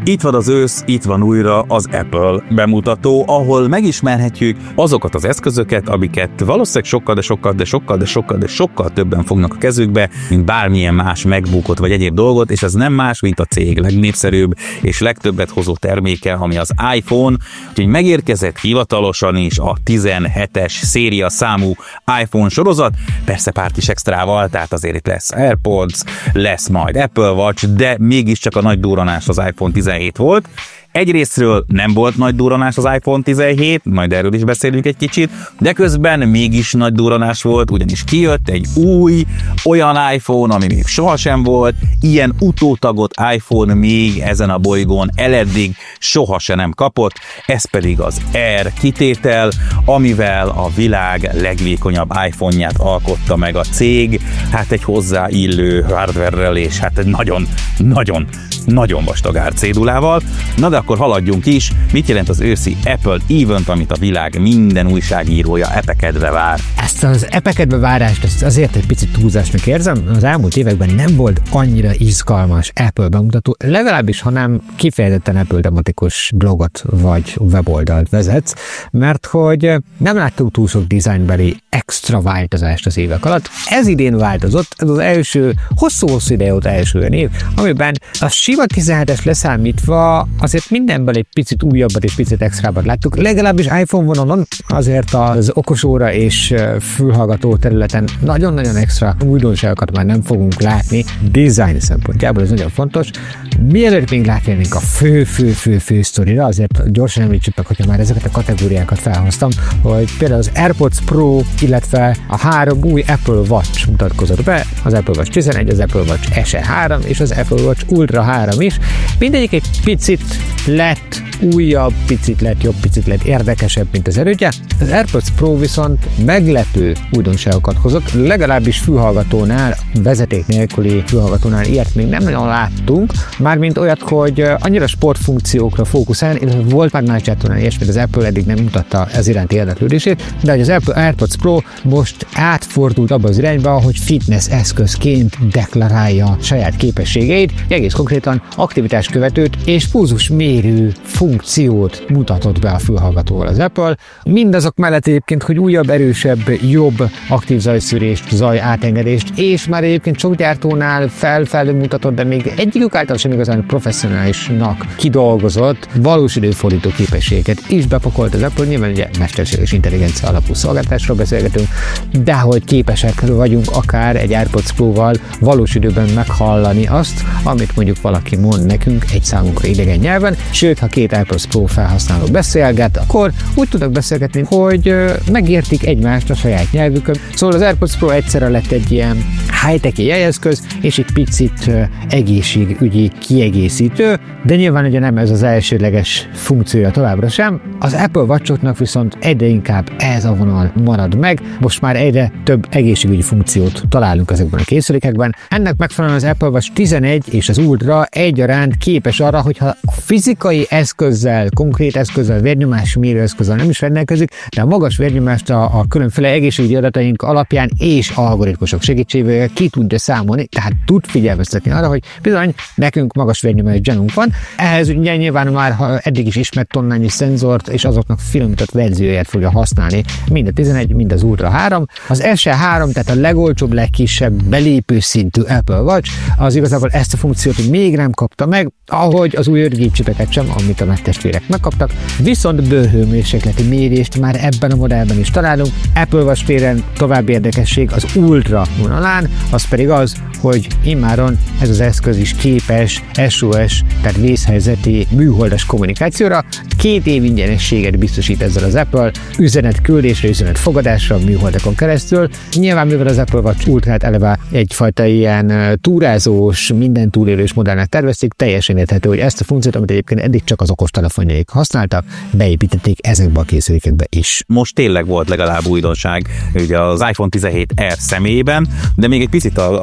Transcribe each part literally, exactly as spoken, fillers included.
Itt van az ősz, itt van újra az Apple bemutató, ahol megismerhetjük azokat az eszközöket, amiket valószínűleg sokkal, de sokkal, de sokkal, de sokkal, de sokkal többen fognak a kezükbe, mint bármilyen más MacBookot vagy egyéb dolgot, és ez nem más, mint a cég legnépszerűbb és legtöbbet hozó terméke, ami az iPhone. Úgyhogy megérkezett hivatalosan is a tizenhetes széria számú iPhone sorozat, persze párt is extrával, tehát azért itt lesz AirPods, lesz majd Apple Watch, de mégiscsak a nagy durranás az iPhone tizenhét volt. Egyrésztről nem volt nagy durranás az iPhone tizenhét, majd erről is beszélünk egy kicsit, de közben mégis nagy durranás volt, ugyanis kijött egy új, olyan iPhone, ami még sohasem volt, ilyen utótagot iPhone még ezen a bolygón eleddig sohasem nem kapott, ez pedig az Air kitétel, amivel a világ legvékonyabb iPhone-ját alkotta meg a cég, hát egy hozzáillő hardware-rel és hát egy nagyon, nagyon, nagyon vastag árcédulával. Na de akkor haladjunk is, mit jelent az őszi Apple Event, amit a világ minden újságírója epekedve vár. Ezt az epekedve várást ezt azért egy picit túlzásnak érzem, az elmúlt években nem volt annyira izgalmas Apple bemutató, legalábbis ha nem kifejezetten Apple tematikus blogot vagy weboldalt vezetsz, mert hogy nem láttuk túl sok designbeli extra változást az évek alatt. Ez idén változott, ez az első, hosszú-hosszú ide óta első olyan év, amiben a sima tizenhetes leszámítva azért mindenből egy picit újabbat és picit extrábbat láttuk, legalábbis iPhone vonalon, azért az okosóra és fülhallgató területen nagyon-nagyon extra újdonságokat már nem fogunk látni, design szempontjából ez nagyon fontos. Mielőtt még látnénk a fő-fő-fő-fő sztorira, azért gyorsan említsük meg, hogyha már ezeket a kategóriákat felhoztam, hogy például az AirPods Pro, illetve a három új Apple Watch mutatkozott be, az Apple Watch tizenegy, az Apple Watch es e három és az Apple Watch Ultra három is. Mindegyik egy picit lett újabb, picit lett jobb, picit lett érdekesebb, mint az elődje. Az AirPods Pro viszont meglepő újdonságokat hozott, legalábbis fülhallgatónál, vezeték nélküli fülhallgatónál ilyet még nem nagyon láttunk, mármint olyat, hogy annyira sportfunkciókra fókuszál, illetve volt már más gyártónál ilyesmi, az Apple eddig nem mutatta ez iránti érdeklődését, de hogy az Apple AirPods Pro most átfordult abba az irányba, hogy fitness eszközként deklarálja saját képességeit, egész konkrétan aktivitáskövetőt és pulzusmérő funkciót mutatott be a fülhallgatóval az Apple. Mindazok mellett egyébként, hogy újabb, erősebb, jobb aktív zajszűrést, zaj átengedést, és már egyébként sok gyártónál felfelé mutatott, de még egyikük által sem igazán professzionálisnak kidolgozott valós időfordító képességeket is bepakolt az Apple. Nyilván ugye mesterséges intelligencia alapú szolgáltatásról beszélgetünk, de hogy képesek vagyunk akár egy AirPods Pro-val valós időben meghallani azt, amit mondjuk valaki mond nekünk egy számunkra idegen nyelven, sőt, ha két AirPods Pro felhasználó beszélget, akkor úgy tudnak beszélgetni, hogy megértik egymást a saját nyelvükön. Szóval az AirPods Pro egyszerre lett egy ilyen high-tech jegyeszköz, és egy picit egészségügyi kiegészítő, de nyilván ugye nem ez az elsődleges funkciója továbbra sem. Az Apple Watch-oknak viszont egyre inkább ez a vonal marad meg, most már egyre több egészségügyi funkciót találunk ezekben a készülékekben. Ennek megfelelően az Apple Watch tizenegy és az Ultra egyaránt képes arra, hogyha a fizikai eszközzel, konkrét eszközzel, vérnyomásmérő eszközzel nem is rendelkezik, de a magas vérnyomást a, a különféle egészségügyi adataink alapján és algoritmusok segítségével ki tudja számolni, tehát tud figyelmeztetni arra, hogy bizony nekünk magas vérnyomás gyanunk van. Ehhez ugye nyilván már ha eddig is ismert tonnányi szenzort és azoknak finomított verzióját fogja használni, mind a tizenegy, mind az Ultra három. Az es e három, tehát a legolcsóbb, legkisebb belépő szintű Apple Watch, az igazából ezt a funkciót még nem kapta meg, ahogy az új öt-gépcsipeket sem, amit a megtestvérek megkaptak, viszont bőrhőmérsékleti mérést már ebben a modellben is találunk. Apple Watch téren további érdekesség az Ultra vonalán, az pedig az, hogy immáron ez az eszköz is képes es o es, tehát vészhelyzeti műholdas kommunikációra. Két év ingyenességet biztosít ezzel az Apple, üzenet küldésre, üzenet fogadásra a műholdakon keresztül. Nyilván mivel az Apple Watch Ultrát eleve egyfajta ilyen túrázós, minden túlélős modellnek tervezték, teljesen érthető, hogy ezt a funkciót, amit egyébként eddig csak az okostelefonjaik használtak, beépítették ezekbe a készülékekbe is. Most tényleg volt legalább újdonság ugye az iPhone tizenhét Air személyében, de még egy picit a, a watchok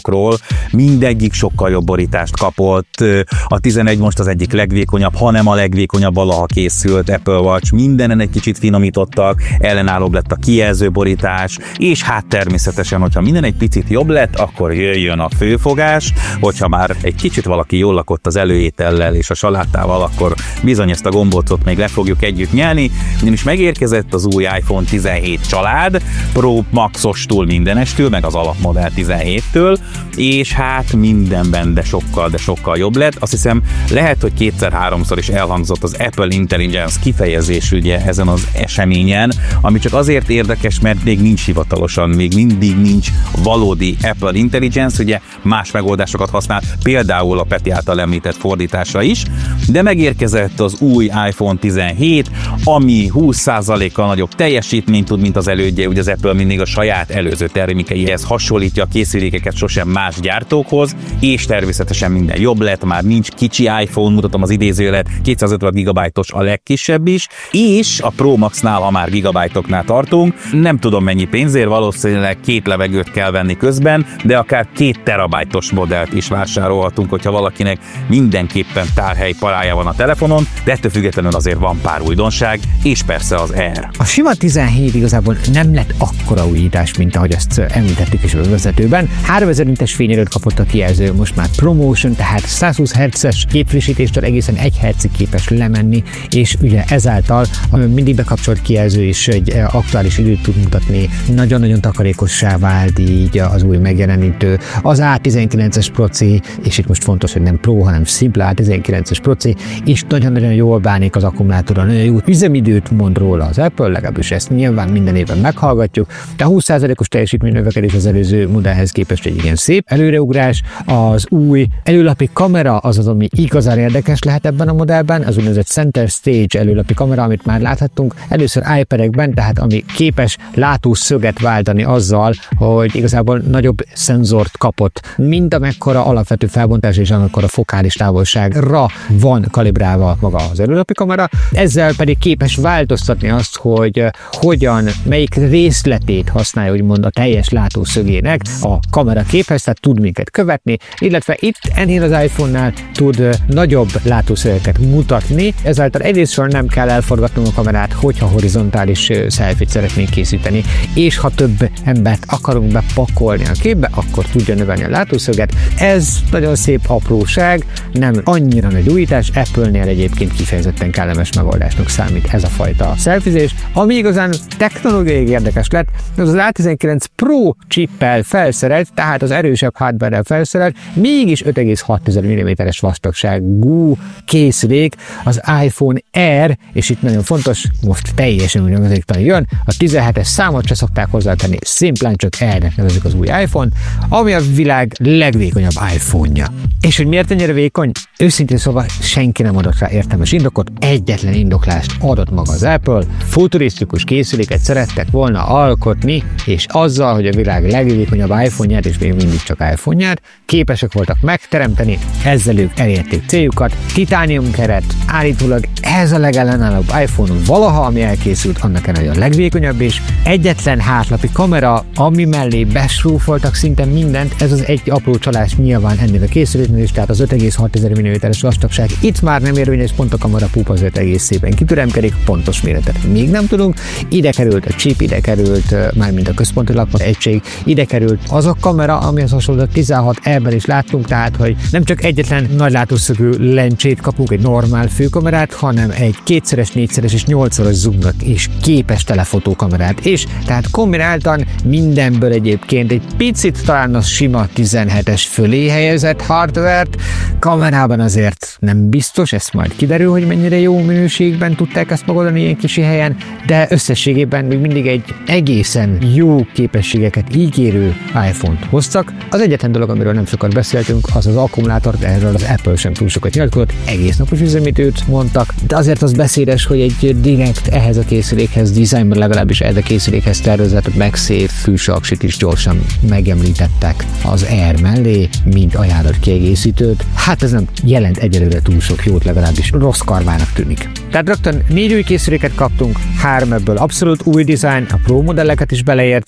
borításokról, mindegyik sokkal jobb borítást kapott. A tizenegy most az egyik legvékonyabb, hanem a legvékonyabb valaha készült Apple Watch. Mindenen egy kicsit finomítottak, ellenállóbb lett a kijelző borítás, és hát természetesen, hogyha minden egy picit jobb lett, akkor jöjjön a főfogás, hogyha már egy kicsit valaki jól lakott az előétellel és a salátával, akkor bizony ezt a gombócot még le fogjuk együtt nyelni, ugyanis megérkezett az új iPhone tizenhét család, Pro Maxostól mindenestől, meg az alapmodell tizenhéttől, és hát mindenben de sokkal, de sokkal jobb lett. Azt hiszem, lehet, hogy kétszer-háromszor is elhangzott az Apple Intelligence kifejezés ugye ezen az eseményen, ami csak azért érdekes, mert még nincs hivatalosan, még mindig nincs valódi Apple Intelligence, ugye más megoldásokat használ, például a Peti által említett fordításra is, de megérkezett az új iPhone tizenhét, ami húsz százalékkal nagyobb teljesítményt tud, mint az elődje, ugye az Apple mindig a saját előző termékeihez hasonlítja a készülékeket sosem más gyártókhoz, és természetesen minden jobb lett, már nincs kicsi iPhone, mutatom az idézőjelet, kétszázötven gigabájtos a legkisebb is, és a Pro Max-nál, ha már gigabájtoknál tartunk, nem tudom mennyi pénzért, valószínűleg két levegőt kell venni közben, de akár két terabájtos modellt is vásárolhatunk, hogyha valakinek mindenképpen tárhely parája van a telefonon, de ettől függetlenül azért van pár újdonság, és persze az Air. A sima tizenhét igazából nem lett akkora újítás, mint ahogy ezt említettük is a vezetőben. háromezer nintes fényerőt kapott a kijelző, most már ProMotion, tehát százhúsz hertzes képfrissítéstől egészen egy hertzig képes lemenni, és ugye ezáltal a mindig bekapcsolt kijelző is egy aktuális időt tud mutatni, nagyon-nagyon takarékossá vált így az új megjelenítő. Az á tizenkilences proci, és itt most fontos, hogy nem Pro, hanem szimpla á tizenkilences proci, és nagyon-nagyon jól bánik az akkumulátorral, nagyon jó üzemidőt mond róla az Apple, legalábbis ezt nyilván minden évben meghallgatjuk, de húsz százalékos teljesítménynövekedés az előző modellhez képest egy igen szép előreugrás. Az új előlapi kamera az az, ami igazán érdekes lehet ebben a modellben, az úgynevezett Center Stage előlapi kamera, amit már láthattunk először iPad-ekben, tehát ami képes látószöget váltani azzal, hogy igazából nagyobb szenzort kapott, mint amekkora alapvető felbontás és amekkora fokális távolságra van kalibrálva maga az előlapi kamera, ezzel pedig képes változtatni azt, hogy hogyan, melyik részletét használja, úgymond a teljes látószögének a kamera képhez, tehát tud minket követni, illetve itt ennél az iPhone-nál tud nagyobb látószögeket mutatni, ezáltal egyrésztről nem kell elforgatnunk a kamerát, hogyha horizontális selfie-t szeretnénk készíteni, és ha több embert akarunk bepakolni a képbe, akkor tudja növelni a látószöget. Ez nagyon szép apróság, nem annyira nagy újítás, Apple-nél egyébként kifejezetten kellemes megoldásnak számít ez a fajta selfizés. Ami igazán technológiai érdekes lett, az az á tizenkilenc Pro chippel felszerelt, tehát az erősebb hardware-rel felszerelt, mégis öt egész hat milliméteres vastagságú készülék, az iPhone Air, és itt nagyon fontos, most teljesen úgy nevezik, jön, a tizenhetes számot se szokták hozzátenni, szimplán csak Airnek nevezik az új iPhone, ami a világ legvékonyabb iPhone-ja. És hogy miért ennyire vékony? Őszintén szóval senki nem adott rá értelmes indokot, egyetlen indoklást adott maga az Apple, futurisztikus készüléket szerettek volna alkotni, és azzal, hogy a világ legvékonyabb iPhone-ját, és még mindig csak iPhone-ját, képesek voltak megteremteni, ezzel ők elérték céljukat, titánium keret, állítólag ez a legellenállóbb iPhone valaha, ami elkészült, annak ellenére a legvékonyabb, és egyetlen hátlapi kamera, ami mellé besrúfoltak szinte mindent, ez az egy apró csalás nyilván ennél a készüléknél is, tehát az öt egész hat milliméteres vastagság itt már nem érvényes, pont a kamera pupa azért egész szépen kitüremkedik, pontos méretet még nem tudunk, ide került a chip, ide került mármint a központi lakmat egység, ide került az a kamera, amihez hasonló tizenhat E-ben is láttunk, tehát hogy nem csak egyetlen nagy látószögű lencsét kapunk, egy normál főkamerát, hanem egy kétszeres, négyszeres és nyolcszoros zoomnak is képes telefotókamerát, és tehát kombináltan mindenből egyébként egy picit talán a sima tizenhetes fölé helyezett hardware-t, kamerában azért nem biztos, ez majd kiderül, hogy mennyire jó minőségben tudták ezt megoldani ilyen kicsi helyen, de összességében még mindig egy egészen jó képességeket ígérő iPhone-t hoztak. Az egyetlen dolog, amiről nem sokat beszéltünk, az az akkumulátor, de erről az Apple sem túl sokat nyilatkozott, egész napos üzemidőt mondtak, de azért az beszédes, hogy egy direkt ehhez a készülékhez, dizájnban legalábbis ehhez a készülékhez tervezett MagSafe fűső aksit is gyorsan megemlítettek az Air mellé, mint ajánlott kiegészítőt. Hát ez nem jelent egyelőre túl sok jót, legalábbis rossz karmának tűnik. Tehát rögtön négy új készüléket kaptunk, három ebből abszolút új dizájn, a Pro modelleket is beleértve,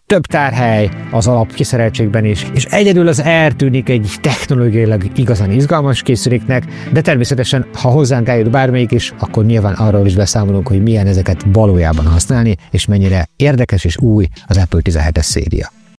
több tárhely az alap kiszereltségben is, és egyedül az Air tűnik egy technológiailag igazán izgalmas készüléknek, de természetesen, ha hozzánk eljut bármelyik is, akkor nyilván arról is beszámolunk, hogy milyen ezeket valójában használni, és mennyire érdekes és új az Apple tizenhetes széria.